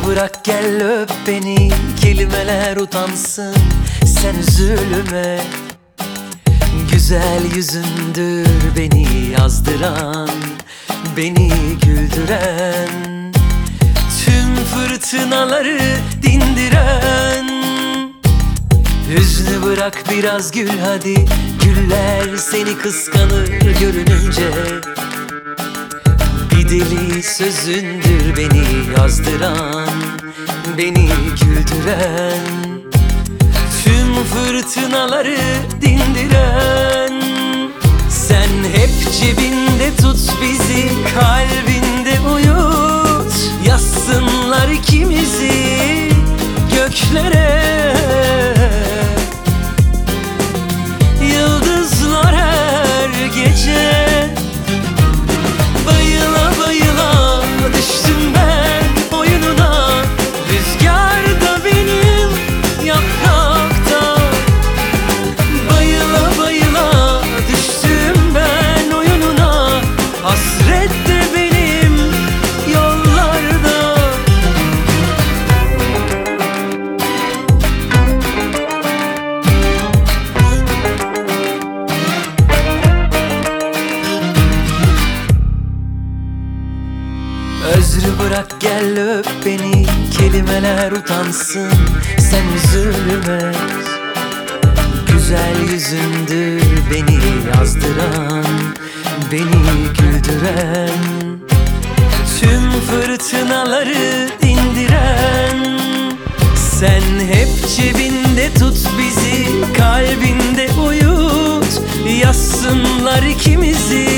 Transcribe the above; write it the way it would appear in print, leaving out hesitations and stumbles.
bırak gel öp beni, kelimeler utansın, sen üzülme. Güzel yüzündür beni yazdıran, beni güldüren, tüm fırtınaları dindiren. Hüznü bırak biraz gül hadi, güller seni kıskanır görününce. Bir deli sözündür beni yazdıran, beni güldüren, tüm fırtınaları dindiren. Sen hep cebinde tut bizi, kalbinde uyut, yazsınlar ikimizi göklere. Yıldızlar her gece, bayıla bayıla düştüm ben oyununa. Rüzgar da benim, yaprak da, bayıla bayıla düştüm ben oyununa. Hasret de benim yollarda. Özrü bırak gel öp beni, kelimeler utansın, sen üzülme. Güzel yüzündür beni yazdıran, beni güldüren, tüm fırtınaları dindiren. Sen hep cebinde tut bizi, kalbinde uyut, yazsınlar ikimizi